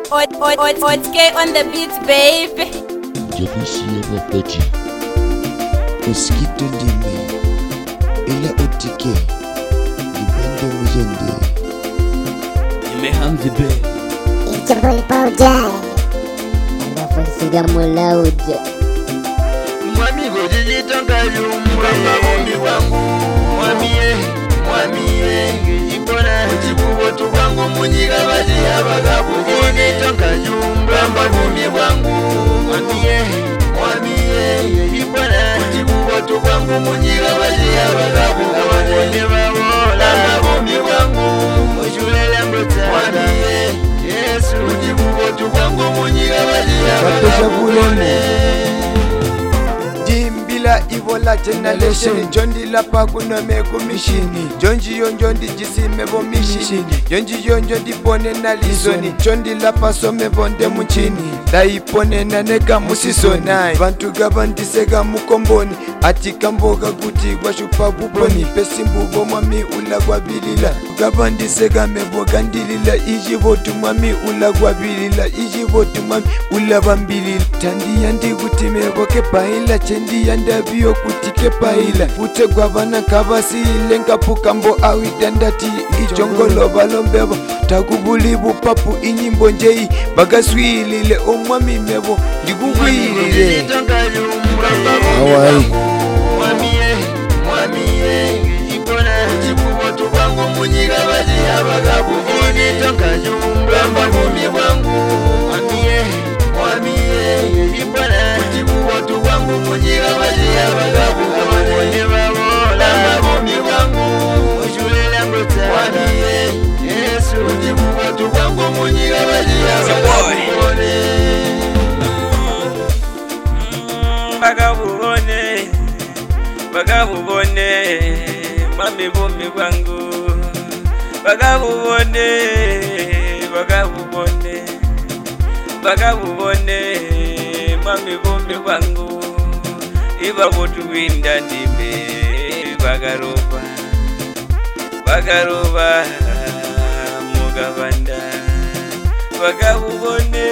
OTK on the beat, baby. Jabishia Babati Mosquito Ndime Ila OTK Ibande Mujende Nimehamzi be It's your boy Pauja Anafunsiga mulauja Mwami gojiji tonga yumwe Mwami wangu Mwamiye Ngijibona Ujibu wotu wangu Munyiga baji ya bagabu Gojiji tonga yumwe Mwami wangu Mwamiye Ngijibona Ujibu wotu wangu Munyiga baji ya bagabu Mwami wangu Mujulele mbota Mwamiye Yesu Ujibu wotu wangu Munyiga baji ya bagabu Jimbila ivola generation Jondi lapa kuno megu mishini Jonji yonjondi jisime vo mishini Jonji yonjondi pone na lizoni Jondi lapa some vonde muchini Daipone na nega musisonai Vantu gabandisega mukomboni Atika mboga kuti kwa shupa buboni Pesi mbubo mwami ula kwa bilila Gabandisega mevo gandilila Iji votu mwami ula kwa bilila Iji votu mwami ula bambilila Tandi yandi kuti mevo kepaila Chendi yanda biyo kuti kepaila Fute kwa vana kavasi ilenga pukambo awidandati Ichongolo balombevo Takubulibu papu inyimbo njei Bagaswilile omwami mevo Digugwilile Hawaii Mwamiye Ngijibona Ujibu wotu wangu Munyiga baji ya bagabu Gojiji tonga yumwe Mwami wangu Mwamiye Ngijibona Ujibu wotu wangu Munyiga baji ya bagabu Mwami wangu Mujulele mbota Mwamiye Yesu Ujibu wotu wangu Munyiga baji ya bagabu Bagabubone Mami bumi wangu Bagabubone Mami bumi wangu Iba wotu winda ndime Bagaroba Mugabanda Bagabubone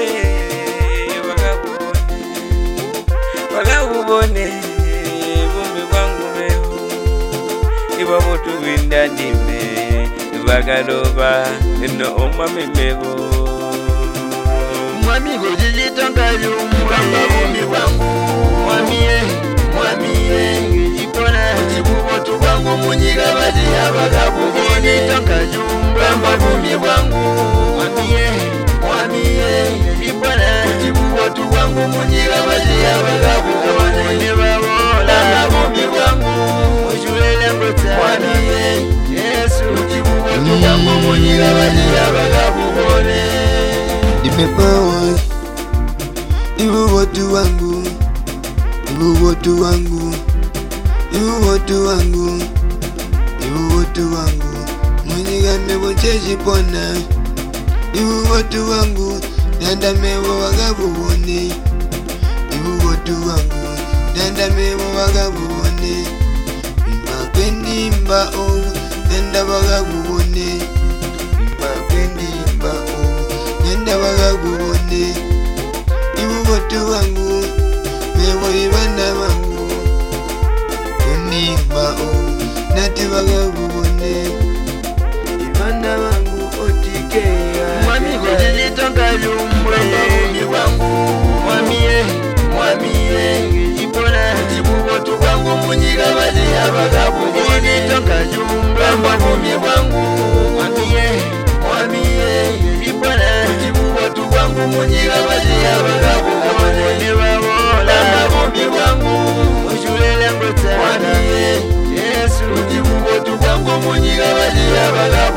Bumi wangu mehu Iba wotu winda ndime Bagaroba No omami mehu Mwami gojiji tonga yumwe Mwami wangu Mwamiye Ngijibona Ujibu wotu wangu Munyiga baji ya bagabu Gojiji tonga yumwe Mwami wangu Mwamiye Ngijibona Ujibu wotu wangu Munyiga baji ya bagabu Mwami wangu Mujulele mbota Mwamiye Yesu Ujibu wotu wangu Munyiga baji ya bagabu Nimepawa Ibu watu wangu Ibu watu wangu Ibu watu wangu Ibu watu wangu Munyiga mevo cheji pona Ibu watu wangu Nanda mevo wagabubone Ibu watu wangu Nanda mevo wagabubone Mbapendi mbao Nanda wagabubone Mbapendi mbao Nanda wagabubone Ibu watu wangu Mevo ibanda wangu Pendi mbao Nati wagabubone Ibanda wangu OTK Mwami gojiji tonga yumwe Mwami wangu Mwamiye Ngijibona Ujibu wotu wangu Munyiga baji ya bagabu Gojiji tonga yumwe Mwami wangu Mwamiye Ngijibona Ujibu wotu wangu Munyiga baji ya bagabu Mwami wangu Mujulele mbota Mwamiye Yesu Ujibu wotu wangu Munyiga baji ya bagabu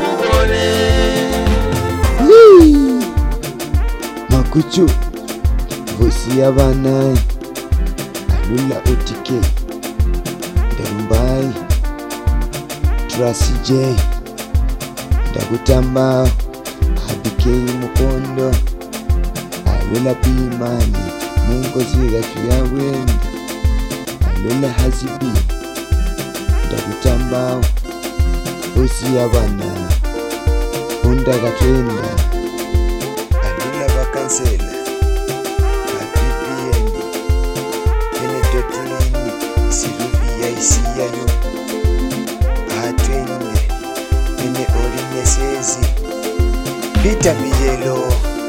Makuchu Vosi ya banai Alula OTK Ndambai Tracy J Ndagutamba Abikei Mukondo Alula Pimani Mungo zigachu ya wendi Alula Hazibi Ndagutamba Vosi ya banai Unda gatenda Alula baka kansela abibiendi enetotilini siluvia isiyayo atwende ene olinesezi pita miyelo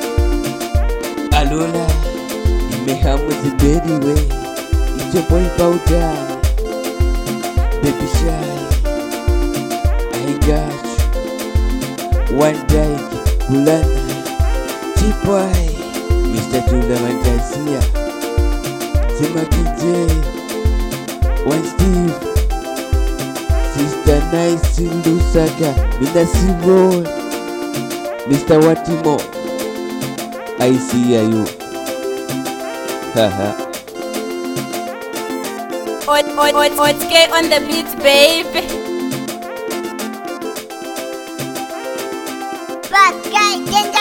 Alola, imehamu ziberiwe, it's your boy Powder, baby shy, I got you, one day, Kulana, T-Boy, Mr. Tula Fantasia, Simaki J, one Steve, Sister Nice Lusaka, Mina Simon, Mr. Watimo, I see you. Haha. Otke on the beat, babe. Bad guy,